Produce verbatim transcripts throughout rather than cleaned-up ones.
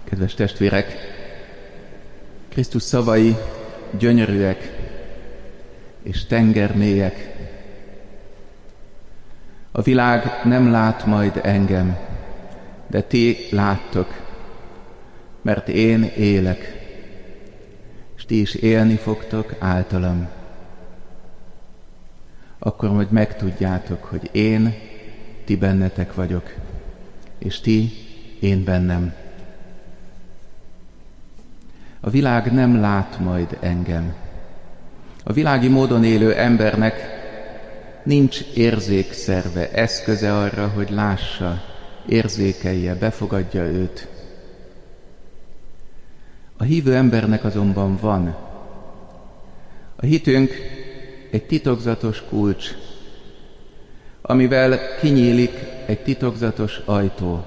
Kedves testvérek, Krisztus szavai gyönyörűek és tengermélyek. A világ nem lát majd engem, de ti láttok, mert én élek, és ti is élni fogtok általam. Akkor majd megtudjátok, hogy én, ti bennetek vagyok, és ti, én bennem. A világ nem lát majd engem. A világi módon élő embernek nincs érzékszerve, eszköze arra, hogy lássa, érzékelje, befogadja őt. A hívő embernek azonban van. A hitünk egy titokzatos kulcs, amivel kinyílik egy titokzatos ajtó.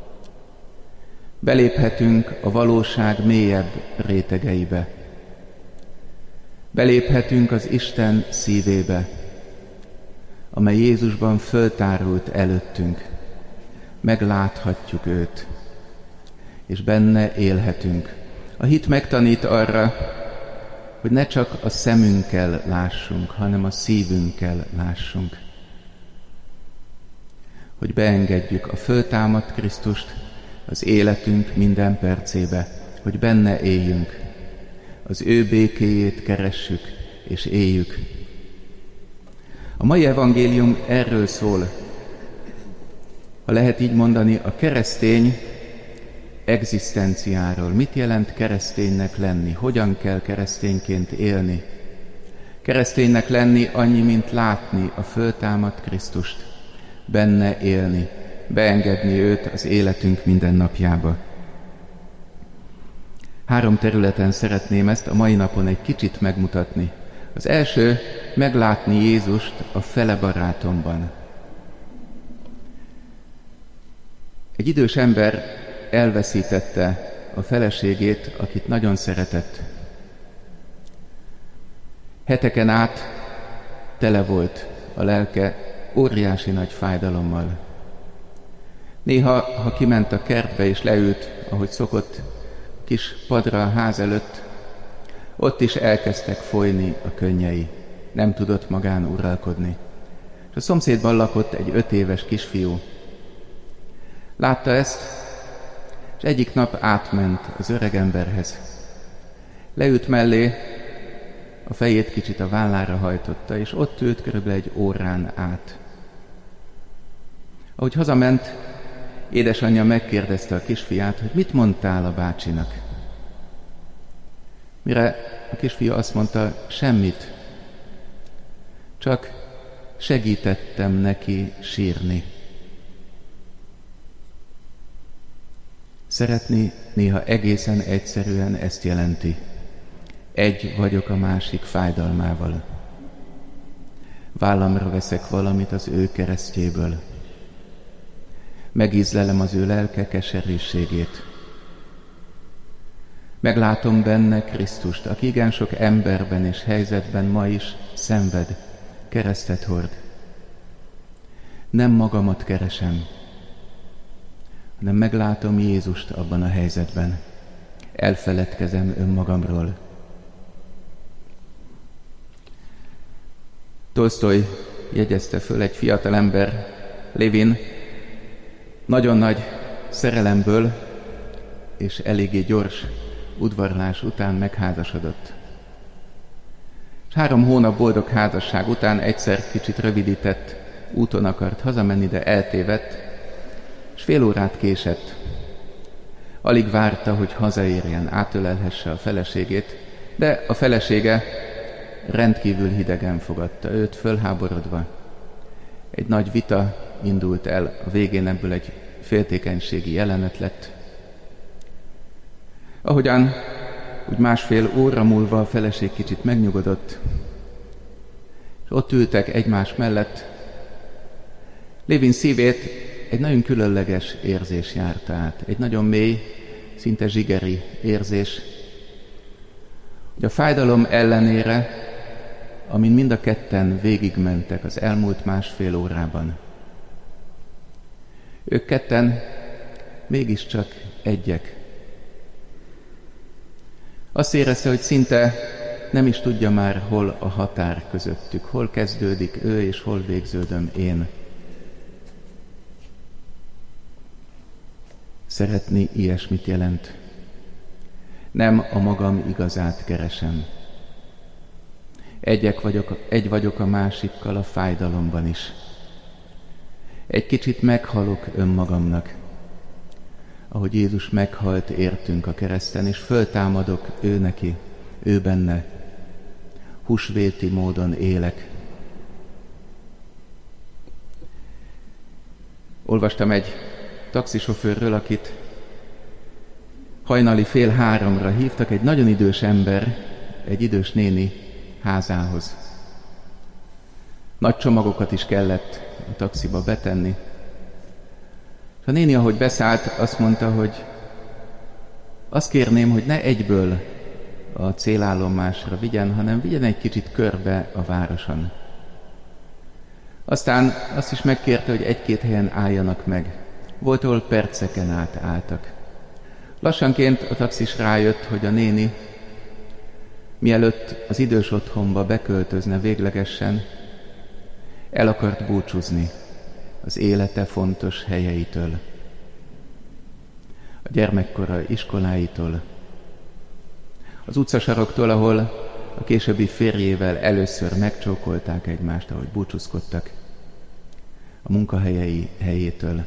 Beléphetünk a valóság mélyebb rétegeibe. Beléphetünk az Isten szívébe, amely Jézusban föltárult előttünk. Megláthatjuk őt, és benne élhetünk. A hit megtanít arra, hogy ne csak a szemünkkel lássunk, hanem a szívünkkel lássunk. Hogy beengedjük a föltámadt Krisztust az életünk minden percébe, hogy benne éljünk, az ő békéjét keressük és éljük. A mai evangélium erről szól. Ha lehet így mondani, a keresztény egzisztenciáról. Mit jelent kereszténynek lenni? Hogyan kell keresztényként élni? Kereszténynek lenni annyi, mint látni a föltámadt Krisztust, benne élni, beengedni őt az életünk minden napjába. Három területen szeretném ezt a mai napon egy kicsit megmutatni. Az első, meglátni Jézust a fele barátomban. Egy idős ember elveszítette a feleségét, akit nagyon szeretett. Heteken át tele volt a lelke óriási nagy fájdalommal. Néha, ha kiment a kertbe és leült, ahogy szokott, kis padra a ház előtt, ott is elkezdtek folyni a könnyei. Nem tudott magán uralkodni. És a szomszédban lakott egy öt éves kisfiú. Látta ezt, és egyik nap átment az öreg emberhez. Leült mellé, a fejét kicsit a vállára hajtotta, és ott ült körülbelül egy órán át. Ahogy hazament, édesanyja megkérdezte a kisfiát, hogy mit mondtál a bácsinak. Mire a kisfiú azt mondta, semmit, csak segítettem neki sírni. Szeretni néha egészen egyszerűen ezt jelenti. Egy vagyok a másik fájdalmával. Vállamra veszek valamit az ő keresztjéből. Megízlelem az ő lelke keserűségét. Meglátom benne Krisztust, aki igen sok emberben és helyzetben ma is szenved, keresztet hord. Nem magamat keresem, hanem meglátom Jézust abban a helyzetben. Elfeledkezem önmagamról. Tolsztoj jegyezte föl, egy fiatal ember, Levin, nagyon nagy szerelemből és eléggé gyors udvarlás után megházasodott. És három hónap boldog házasság után egyszer kicsit rövidített úton akart hazamenni, de eltévedt, és fél órát késett. Alig várta, hogy hazaérjen, átölelhesse a feleségét, de a felesége rendkívül hidegen fogadta őt, fölháborodva. Egy nagy vita indult el, a végén ebből egy féltékenységi jelenet lett. Ahogyan úgy másfél óra múlva a feleség kicsit megnyugodott, és ott ültek egymás mellett, Levin szívét egy nagyon különleges érzés járta át, egy nagyon mély, szinte zsigeri érzés, hogy a fájdalom ellenére, amin mind a ketten végigmentek az elmúlt másfél órában, ők ketten mégiscsak egyek, Azt érezte, hogy szinte nem is tudja már, hol a határ közöttük, hol kezdődik ő, és hol végződöm én. Szeretni ilyesmit jelent. Nem a magam igazát keresem. Egyek vagyok, egy vagyok a másikkal a fájdalomban is. Egy kicsit meghalok önmagamnak, ahogy Jézus meghalt értünk a kereszten, és föltámadok ő neki, ő benne. Húsvéti módon élek. Olvastam egy taxisofőrről, akit hajnali fél háromra hívtak egy nagyon idős ember, egy idős néni házához. Nagy csomagokat is kellett a taxiba betenni. És a néni, ahogy beszállt, azt mondta, hogy azt kérném, hogy ne egyből a célállomásra vigyen, hanem vigyen egy kicsit körbe a városon. Aztán azt is megkérte, hogy egy-két helyen álljanak meg. Volt, ahol perceken át álltak. Lassanként a taxis rájött, hogy a néni, mielőtt az idős otthonba beköltözne véglegesen, el akart búcsúzni az élete fontos helyeitől, a gyermekkora iskoláitól, az utcasaroktól, ahol a későbbi férjével először megcsókolták egymást, ahogy búcsúzkodtak, a munkahelyei helyétől.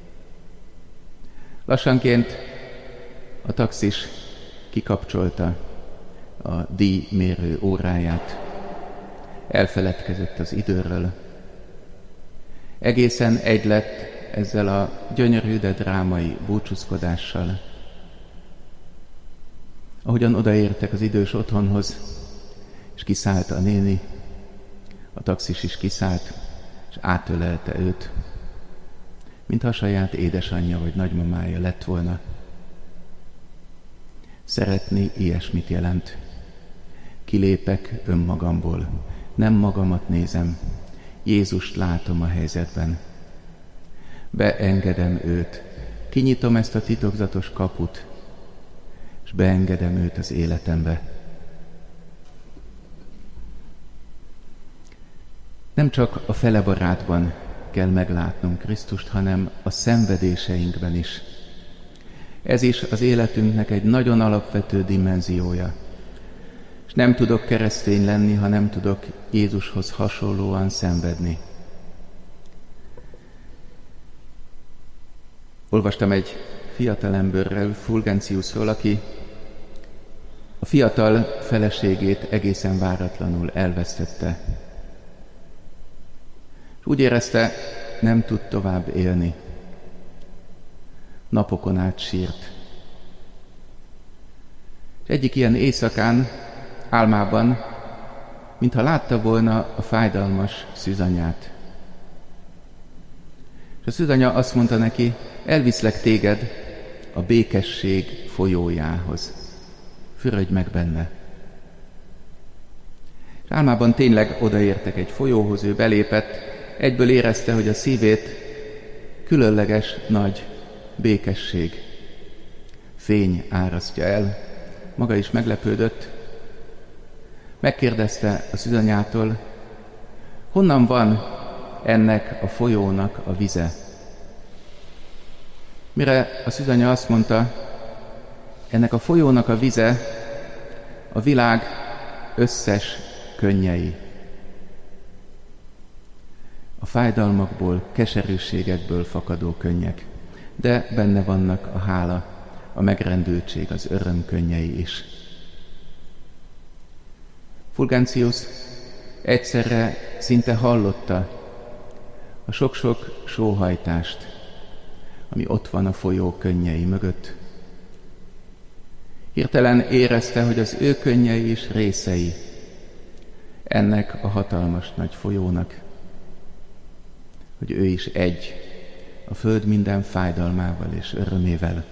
Lassanként a taxis kikapcsolta a díjmérő óráját, elfeledkezett az időről. Egészen egy lett ezzel a gyönyörű, de drámai búcsúzkodással. Ahogyan odaértek az idős otthonhoz, és kiszállt a néni, a taxis is kiszállt, és átölelte őt, mintha a saját édesanyja vagy nagymamája lett volna. Szeretni ilyesmit jelent. Kilépek önmagamból, nem magamat nézem, Jézust látom a helyzetben. Beengedem őt, kinyitom ezt a titokzatos kaput, és beengedem őt az életembe. Nem csak a felebarátban kell meglátnunk Krisztust, hanem a szenvedéseinkben is. Ez is az életünknek egy nagyon alapvető dimenziója. És nem tudok keresztény lenni, ha nem tudok Jézushoz hasonlóan szenvedni. Olvastam egy fiatalemberről, Fulgentiusról, aki a fiatal feleségét egészen váratlanul elvesztette. És úgy érezte, nem tud tovább élni. Napokon át sírt. És egyik ilyen éjszakán, álmában, mintha látta volna a fájdalmas szűzanyát. És a szűzanya azt mondta neki, elviszlek téged a békesség folyójához. Fürödj meg benne. És álmában tényleg odaértek egy folyóhoz, ő belépett, egyből érezte, hogy a szívét különleges nagy békesség, fény árasztja el. Maga is meglepődött. Megkérdezte a szűzanyától, honnan van ennek a folyónak a vize? Mire a szűzanya azt mondta, ennek a folyónak a vize a világ összes könnyei. A fájdalmakból, keserűségekből fakadó könnyek, de benne vannak a hála, a megrendültség, az öröm könnyei is. Fulgentius egyszerre szinte hallotta a sok-sok sóhajtást, ami ott van a folyó könnyei mögött. Hirtelen érezte, hogy az ő könnyei is részei ennek a hatalmas nagy folyónak, hogy ő is egy a föld minden fájdalmával és örömével.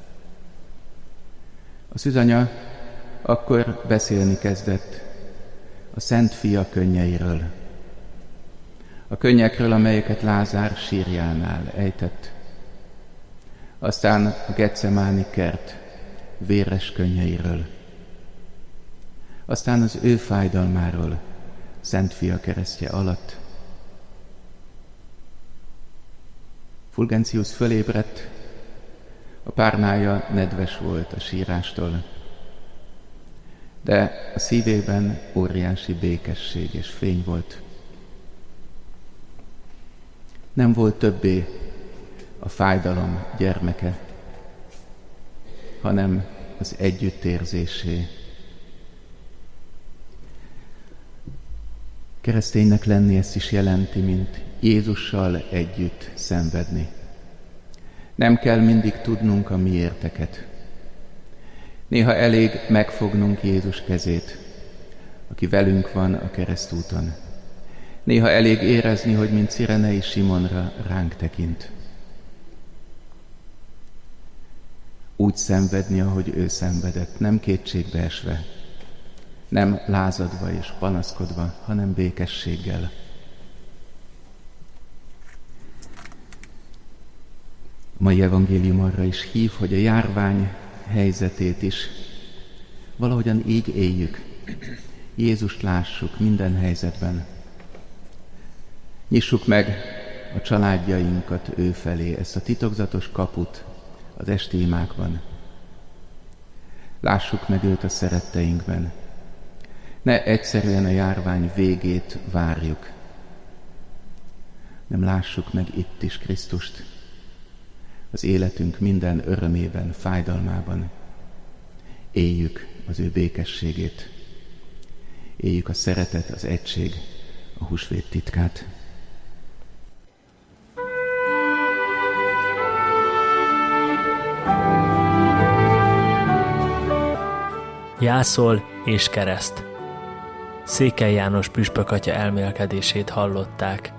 A szűzanya akkor beszélni kezdett a Szent Fia könnyeiről, a könnyekről, amelyeket Lázár sírjánál ejtett, aztán a Getsemáni kert véres könnyeiről, aztán az ő fájdalmáról, Szent Fia keresztje alatt. Fulgentius fölébredt, a párnája nedves volt a sírástól, de a szívében óriási békesség és fény volt. Nem volt többé a fájdalom gyermeke, hanem az együttérzésé. Kereszténynek lenni ezt is jelenti, mint Jézussal együtt szenvedni. Nem kell mindig tudnunk a miérteket. Néha elég megfognunk Jézus kezét, aki velünk van a keresztúton. Néha elég érezni, hogy mint Cirenei Simonra ránk tekint. Úgy szenvedni, ahogy ő szenvedett, nem kétségbe esve, nem lázadva és panaszkodva, hanem békességgel. A mai evangélium arra is hív, hogy a járvány helyzetét is valahogyan így éljük. Jézust lássuk minden helyzetben. Nyissuk meg a családjainkat ő felé, ezt a titokzatos kaput az esti imákban. Lássuk meg őt a szeretteinkben. Ne egyszerűen a járvány végét várjuk, nem lássuk meg itt is Krisztust, az életünk minden örömében, fájdalmában. Éljük az ő békességét, éljük a szeretet, az egység, a húsvét titkát. Jászol és kereszt. Székely János püspök atya elmélkedését hallották.